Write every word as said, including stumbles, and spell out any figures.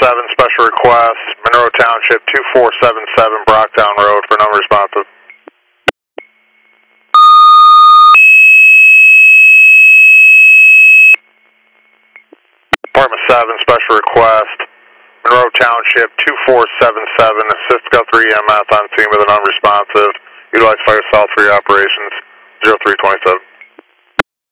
seven, special request, Monroe Township, two four seven seven, Brocktown Road, for non-responsive. Department seven, special request, Monroe Township, two four seven seven, assist Guthrie E M S on scene with a non-responsive. Utilize Fire South for your operations, zero three two seven.